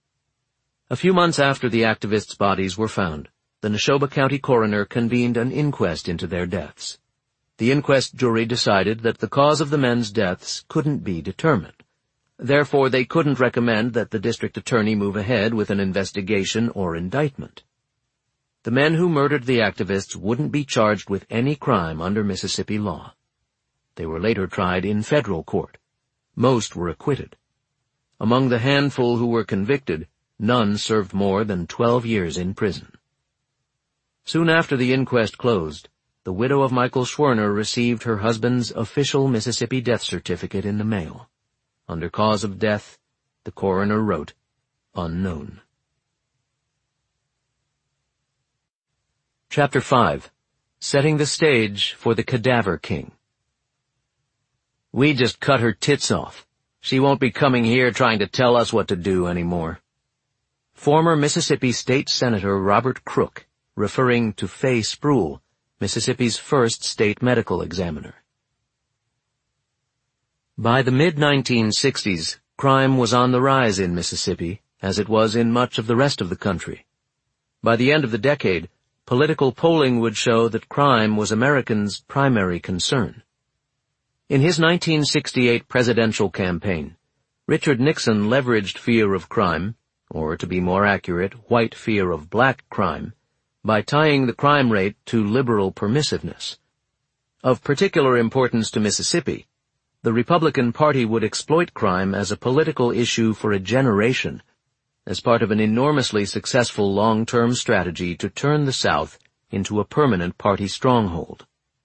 A few months after the activists' bodies were found, the Neshoba County coroner convened an inquest into their deaths. The inquest jury decided that the cause of the men's deaths couldn't be determined. Therefore, they couldn't recommend that the district attorney move ahead with an investigation or indictment. The men who murdered the activists wouldn't be charged with any crime under Mississippi law. They were later tried in federal court. Most were acquitted. Among the handful who were convicted, none served more than twelve years in prison. Soon after the inquest closed, the widow of Michael Schwerner received her husband's official Mississippi death certificate in the mail. Under cause of death, the coroner wrote, "Unknown." Chapter five. Setting the Stage for the Cadaver King. We just cut her tits off. She won't be coming here trying to tell us what to do anymore. Former Mississippi State Senator Robert Crook, referring to Fay Spruill, Mississippi's first state medical examiner. By the mid nineteen sixties, crime was on the rise in Mississippi, as it was in much of the rest of the country. By the end of the decade, political polling would show that crime was Americans' primary concern. In his nineteen sixty-eight presidential campaign, Richard Nixon leveraged fear of crime, or to be more accurate, white fear of black crime, by tying the crime rate to liberal permissiveness. Of particular importance to Mississippi, the Republican Party would exploit crime as a political issue for a generation, as part of an enormously successful long-term strategy to turn the South into a permanent party stronghold.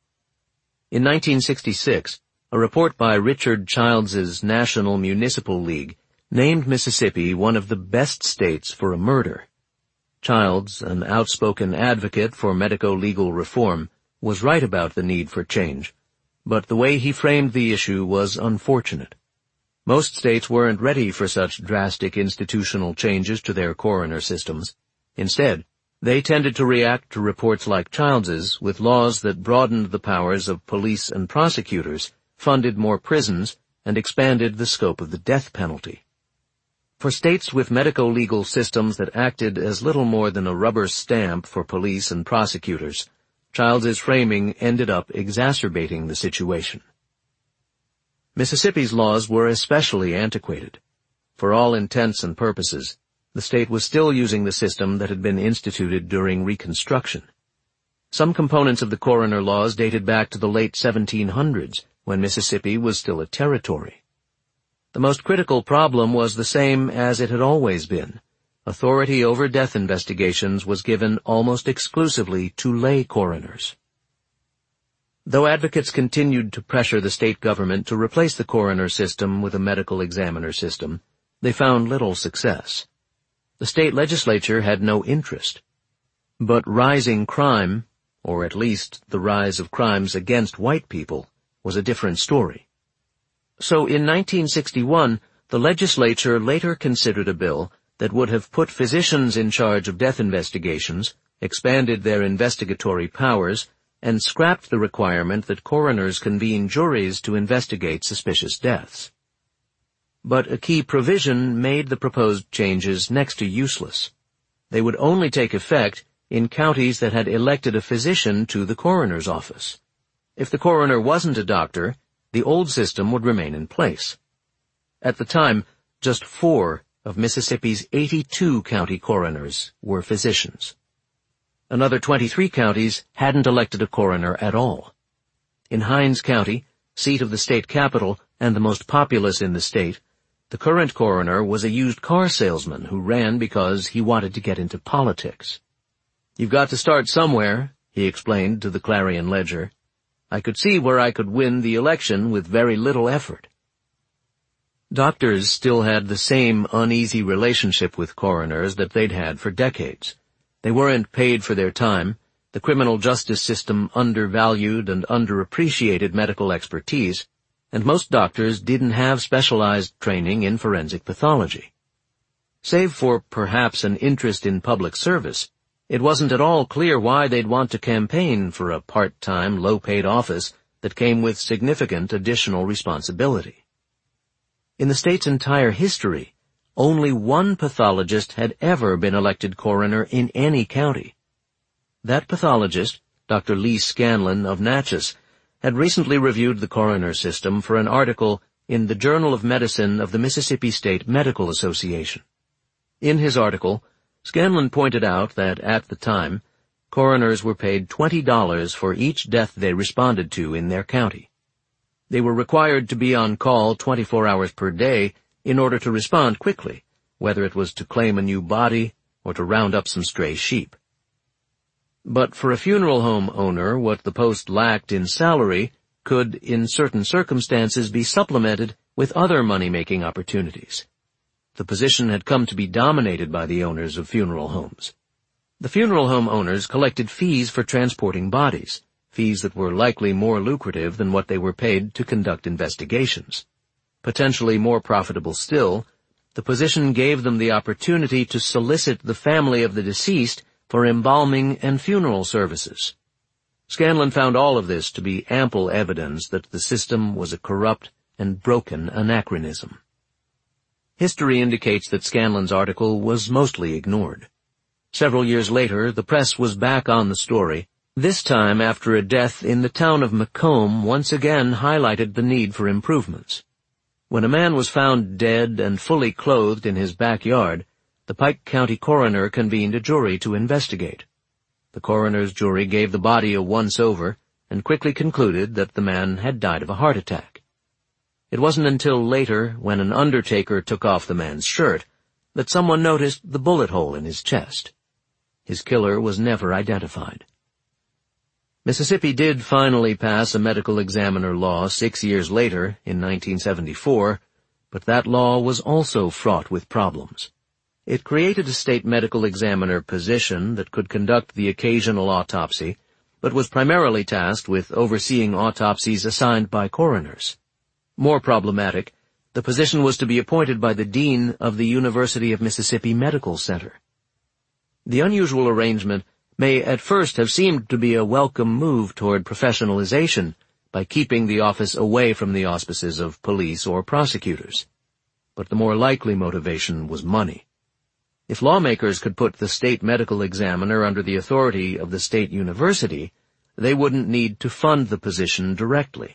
In nineteen sixty-six, a report by Richard Childs's National Municipal League named Mississippi one of the best states for a murder. Childs, an outspoken advocate for medico-legal reform, was right about the need for change, but the way he framed the issue was unfortunate. Most states weren't ready for such drastic institutional changes to their coroner systems. Instead, they tended to react to reports like Childs's with laws that broadened the powers of police and prosecutors, funded more prisons, and expanded the scope of the death penalty. For states with medico-legal systems that acted as little more than a rubber stamp for police and prosecutors, Childs's framing ended up exacerbating the situation. Mississippi's laws were especially antiquated. For all intents and purposes, the state was still using the system that had been instituted during Reconstruction. Some components of the coroner laws dated back to the late seventeen hundreds, when Mississippi was still a territory. The most critical problem was the same as it had always been. Authority over death investigations was given almost exclusively to lay coroners. Though advocates continued to pressure the state government to replace the coroner system with a medical examiner system, they found little success. The state legislature had no interest. But rising crime, or at least the rise of crimes against white people, was a different story. So in nineteen sixty-one, the legislature later considered a bill that would have put physicians in charge of death investigations, expanded their investigatory powers, and scrapped the requirement that coroners convene juries to investigate suspicious deaths. But a key provision made the proposed changes next to useless. They would only take effect in counties that had elected a physician to the coroner's office. If the coroner wasn't a doctor, the old system would remain in place. At the time, just four of Mississippi's eighty-two county coroners were physicians. Another twenty-three counties hadn't elected a coroner at all. In Hinds County, seat of the state capital and the most populous in the state, the current coroner was a used car salesman who ran because he wanted to get into politics. "You've got to start somewhere," he explained to the Clarion Ledger. "I could see where I could win the election with very little effort." Doctors still had the same uneasy relationship with coroners that they'd had for decades. They weren't paid for their time, the criminal justice system undervalued and underappreciated medical expertise, and most doctors didn't have specialized training in forensic pathology. Save for perhaps an interest in public service, it wasn't at all clear why they'd want to campaign for a part-time, low-paid office that came with significant additional responsibility. In the state's entire history, only one pathologist had ever been elected coroner in any county. That pathologist, Doctor Lee Scanlon of Natchez, had recently reviewed the coroner system for an article in the Journal of Medicine of the Mississippi State Medical Association. In his article, Scanlon pointed out that at the time, coroners were paid twenty dollars for each death they responded to in their county. They were required to be on call twenty-four hours per day in order to respond quickly, whether it was to claim a new body or to round up some stray sheep. But for a funeral home owner, what the post lacked in salary could, in certain circumstances, be supplemented with other money-making opportunities. The position had come to be dominated by the owners of funeral homes. The funeral home owners collected fees for transporting bodies, fees that were likely more lucrative than what they were paid to conduct investigations. Potentially more profitable still, the position gave them the opportunity to solicit the family of the deceased for embalming and funeral services. Scanlon found all of this to be ample evidence that the system was a corrupt and broken anachronism. History indicates that Scanlon's article was mostly ignored. Several years later, the press was back on the story, this time after a death in the town of Macomb once again highlighted the need for improvements. When a man was found dead and fully clothed in his backyard, the Pike County coroner convened a jury to investigate. The coroner's jury gave the body a once-over and quickly concluded that the man had died of a heart attack. It wasn't until later, when an undertaker took off the man's shirt, that someone noticed the bullet hole in his chest. His killer was never identified. Mississippi did finally pass a medical examiner law six years later, in nineteen seventy-four, but that law was also fraught with problems. It created a state medical examiner position that could conduct the occasional autopsy, but was primarily tasked with overseeing autopsies assigned by coroners. More problematic, the position was to be appointed by the dean of the University of Mississippi Medical Center. The unusual arrangement may at first have seemed to be a welcome move toward professionalization by keeping the office away from the auspices of police or prosecutors. But the more likely motivation was money. If lawmakers could put the state medical examiner under the authority of the state university, they wouldn't need to fund the position directly.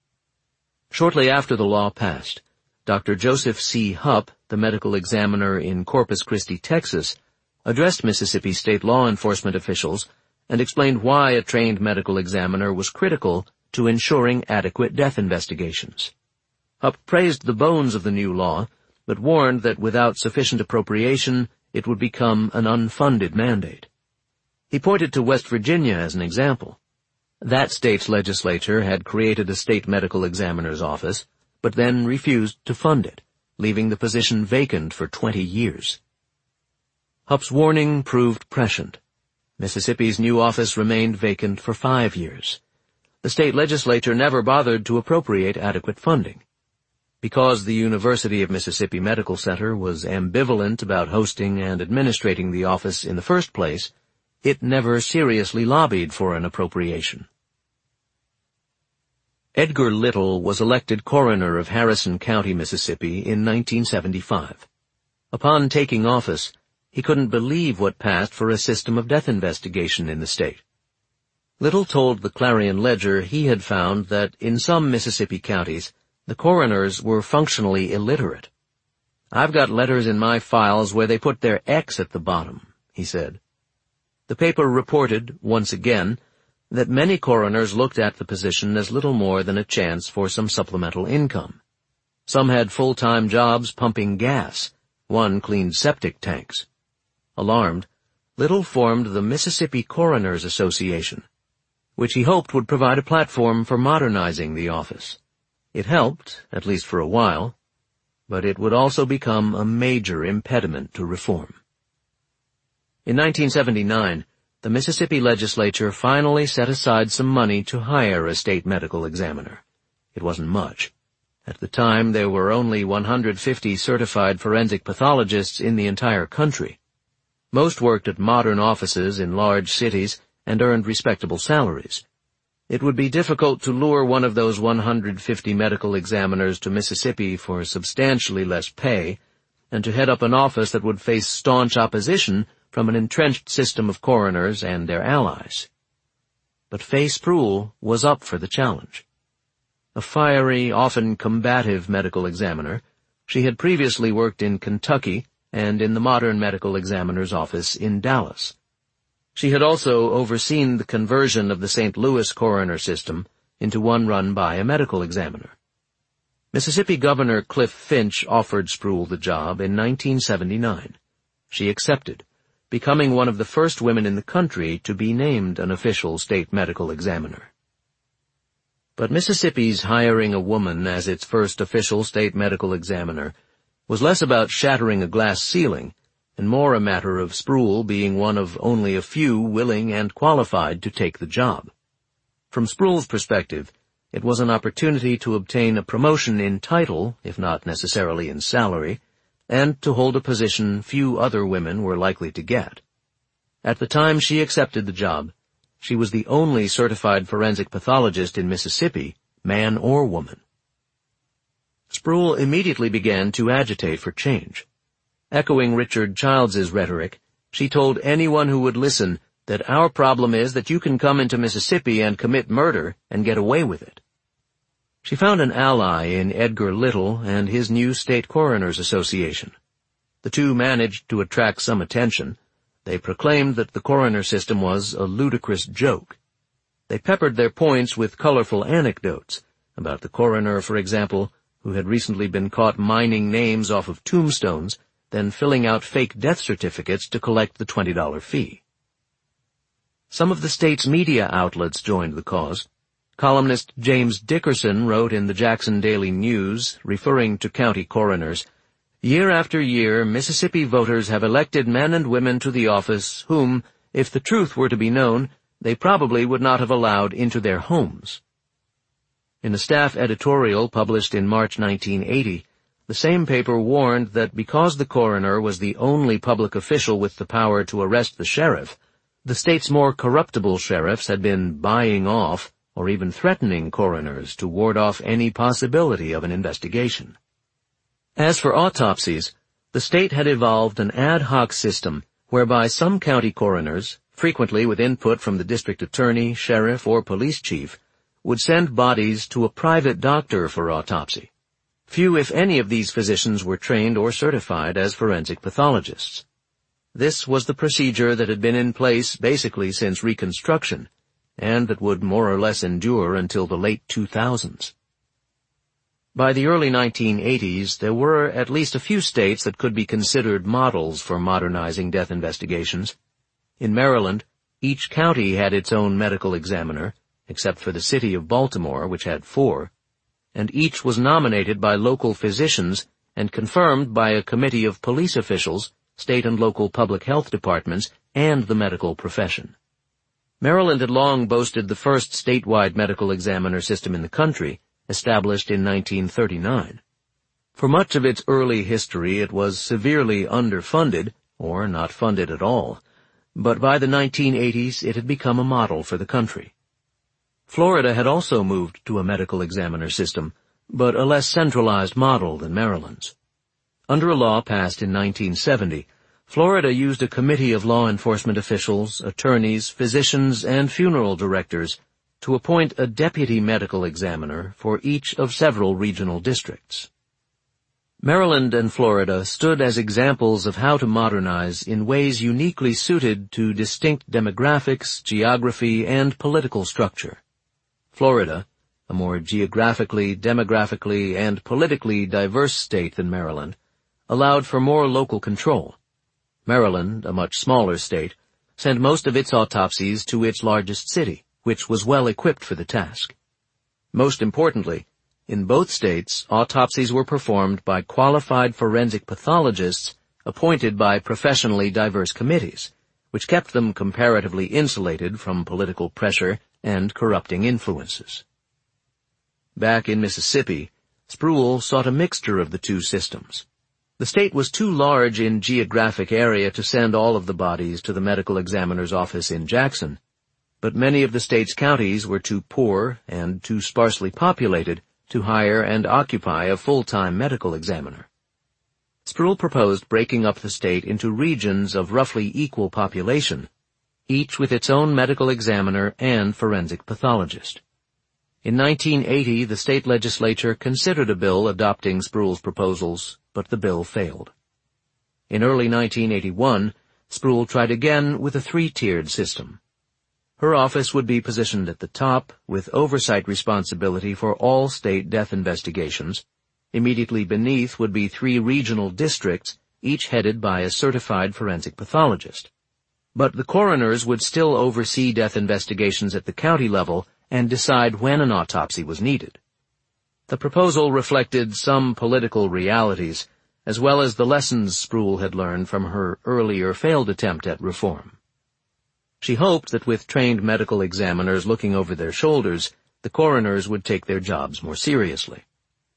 Shortly after the law passed, Doctor Joseph C. Hupp, the medical examiner in Corpus Christi, Texas, addressed Mississippi state law enforcement officials and explained why a trained medical examiner was critical to ensuring adequate death investigations. Hupp praised the bones of the new law, but warned that without sufficient appropriation, it would become an unfunded mandate. He pointed to West Virginia as an example. That state's legislature had created a state medical examiner's office, but then refused to fund it, leaving the position vacant for twenty years. Hupp's warning proved prescient. Mississippi's new office remained vacant for five years. The state legislature never bothered to appropriate adequate funding. Because the University of Mississippi Medical Center was ambivalent about hosting and administrating the office in the first place, it never seriously lobbied for an appropriation. Edgar Little was elected coroner of Harrison County, Mississippi in nineteen seventy-five. Upon taking office, he couldn't believe what passed for a system of death investigation in the state. Little told the Clarion Ledger he had found that in some Mississippi counties, the coroners were functionally illiterate. "I've got letters in my files where they put their X at the bottom," he said. The paper reported, once again, that many coroners looked at the position as little more than a chance for some supplemental income. Some had full-time jobs pumping gas. One cleaned septic tanks. Alarmed, Little formed the Mississippi Coroners Association, which he hoped would provide a platform for modernizing the office. It helped, at least for a while, but it would also become a major impediment to reform. In nineteen seventy-nine, the Mississippi legislature finally set aside some money to hire a state medical examiner. It wasn't much. At the time, there were only one hundred fifty certified forensic pathologists in the entire country. Most worked at modern offices in large cities and earned respectable salaries. It would be difficult to lure one of those one hundred fifty medical examiners to Mississippi for substantially less pay, and to head up an office that would face staunch opposition from an entrenched system of coroners and their allies. But Fay Spruill was up for the challenge. A fiery, often combative medical examiner, she had previously worked in Kentucky and in the modern medical examiner's office in Dallas. She had also overseen the conversion of the Saint Louis coroner system into one run by a medical examiner. Mississippi Governor Cliff Finch offered Spruill the job in nineteen seventy-nine. She accepted, becoming one of the first women in the country to be named an official state medical examiner. But Mississippi's hiring a woman as its first official state medical examiner was less about shattering a glass ceiling and more a matter of Spruill being one of only a few willing and qualified to take the job. From Spruill's perspective, it was an opportunity to obtain a promotion in title, if not necessarily in salary, and to hold a position few other women were likely to get. At the time she accepted the job, she was the only certified forensic pathologist in Mississippi, man or woman. Spruill immediately began to agitate for change. Echoing Richard Childs's rhetoric, she told anyone who would listen that our problem is that you can come into Mississippi and commit murder and get away with it. She found an ally in Edgar Little and his new State Coroners Association. The two managed to attract some attention. They proclaimed that the coroner system was a ludicrous joke. They peppered their points with colorful anecdotes about the coroner, for example, who had recently been caught mining names off of tombstones, then filling out fake death certificates to collect the twenty dollar fee. Some of the state's media outlets joined the cause. Columnist James Dickerson wrote in the Jackson Daily News, referring to county coroners, "Year after year, Mississippi voters have elected men and women to the office whom, if the truth were to be known, they probably would not have allowed into their homes." In a staff editorial published in March nineteen eighty, the same paper warned that because the coroner was the only public official with the power to arrest the sheriff, the state's more corruptible sheriffs had been buying off or even threatening coroners to ward off any possibility of an investigation. As for autopsies, the state had evolved an ad hoc system whereby some county coroners, frequently with input from the district attorney, sheriff, or police chief, would send bodies to a private doctor for autopsy. Few, if any, of these physicians were trained or certified as forensic pathologists. This was the procedure that had been in place basically since Reconstruction, and that would more or less endure until the late two thousands. By the early nineteen eighties, there were at least a few states that could be considered models for modernizing death investigations. In Maryland, each county had its own medical examiner, except for the city of Baltimore, which had four, and each was nominated by local physicians and confirmed by a committee of police officials, state and local public health departments, and the medical profession. Maryland had long boasted the first statewide medical examiner system in the country, established in nineteen thirty-nine. For much of its early history it was severely underfunded, or not funded at all, but by the nineteen eighties it had become a model for the country. Florida had also moved to a medical examiner system, but a less centralized model than Maryland's. Under a law passed in nineteen seventy, Florida used a committee of law enforcement officials, attorneys, physicians, and funeral directors to appoint a deputy medical examiner for each of several regional districts. Maryland and Florida stood as examples of how to modernize in ways uniquely suited to distinct demographics, geography, and political structure. Florida, a more geographically, demographically, and politically diverse state than Maryland, allowed for more local control. Maryland, a much smaller state, sent most of its autopsies to its largest city, which was well equipped for the task. Most importantly, in both states, autopsies were performed by qualified forensic pathologists appointed by professionally diverse committees, which kept them comparatively insulated from political pressure and corrupting influences. Back in Mississippi, Spruill sought a mixture of the two systems. The state was too large in geographic area to send all of the bodies to the medical examiner's office in Jackson, but many of the state's counties were too poor and too sparsely populated to hire and occupy a full-time medical examiner. Spruill proposed breaking up the state into regions of roughly equal population, each with its own medical examiner and forensic pathologist. In nineteen eighty, the state legislature considered a bill adopting Spruill's proposals, but the bill failed. In early nineteen eighty-one, Spruill tried again with a three-tiered system. Her office would be positioned at the top, with oversight responsibility for all state death investigations. Immediately beneath would be three regional districts, each headed by a certified forensic pathologist. But the coroners would still oversee death investigations at the county level and decide when an autopsy was needed. The proposal reflected some political realities, as well as the lessons Spruill had learned from her earlier failed attempt at reform. She hoped that with trained medical examiners looking over their shoulders, the coroners would take their jobs more seriously.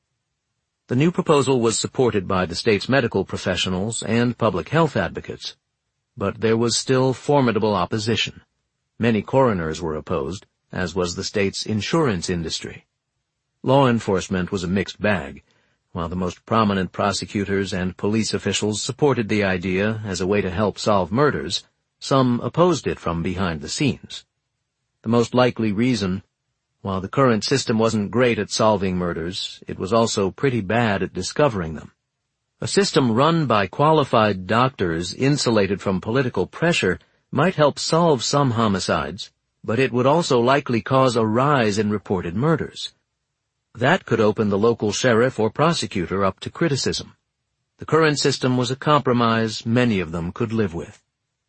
The new proposal was supported by the state's medical professionals and public health advocates, but there was still formidable opposition. Many coroners were opposed, as was the state's insurance industry. Law enforcement was a mixed bag. While the most prominent prosecutors and police officials supported the idea as a way to help solve murders, some opposed it from behind the scenes. The most likely reason, while the current system wasn't great at solving murders, it was also pretty bad at discovering them. A system run by qualified doctors insulated from political pressure might help solve some homicides, but it would also likely cause a rise in reported murders. That could open the local sheriff or prosecutor up to criticism. The current system was a compromise many of them could live with.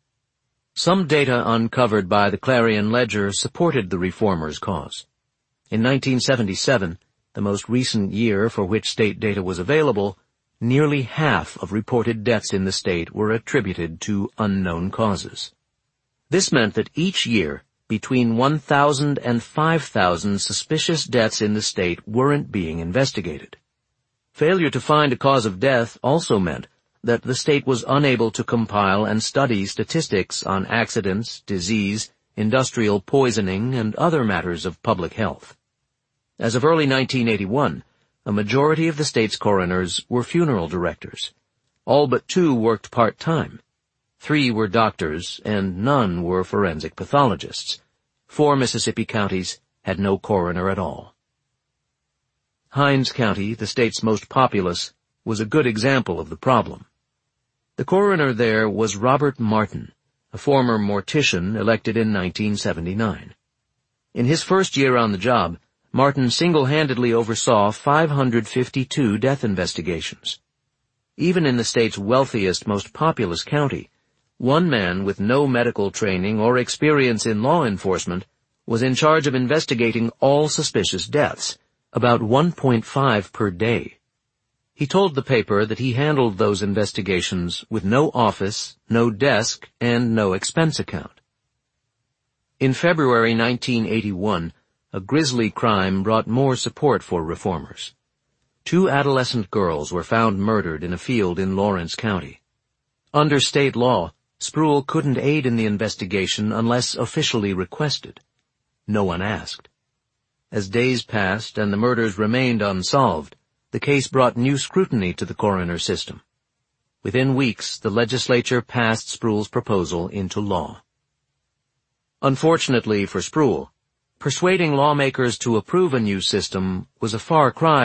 Some data uncovered by the Clarion Ledger supported the reformers' cause. In nineteen seventy-seven, the most recent year for which state data was available, nearly half of reported deaths in the state were attributed to unknown causes. This meant that each year, between one thousand and five thousand suspicious deaths in the state weren't being investigated. Failure to find a cause of death also meant that the state was unable to compile and study statistics on accidents, disease, industrial poisoning, and other matters of public health. As of early nineteen eighty-one, a majority of the state's coroners were funeral directors. All but two worked part-time. Three were doctors, and none were forensic pathologists. Four Mississippi counties had no coroner at all. Hinds County, the state's most populous, was a good example of the problem. The coroner there was Robert Martin, a former mortician elected in nineteen seventy-nine. In his first year on the job, Martin single-handedly oversaw five hundred fifty-two death investigations. Even in the state's wealthiest, most populous county, one man with no medical training or experience in law enforcement was in charge of investigating all suspicious deaths, about one point five per day. He told the paper that he handled those investigations with no office, no desk, and no expense account. In February nineteen eighty-one, a grisly crime brought more support for reformers. Two adolescent girls were found murdered in a field in Lawrence County. Under state law, Spruill couldn't aid in the investigation unless officially requested. No one asked. As days passed and the murders remained unsolved, the case brought new scrutiny to the coroner system. Within weeks, the legislature passed Spruill's proposal into law. Unfortunately for Spruill, persuading lawmakers to approve a new system was a far cry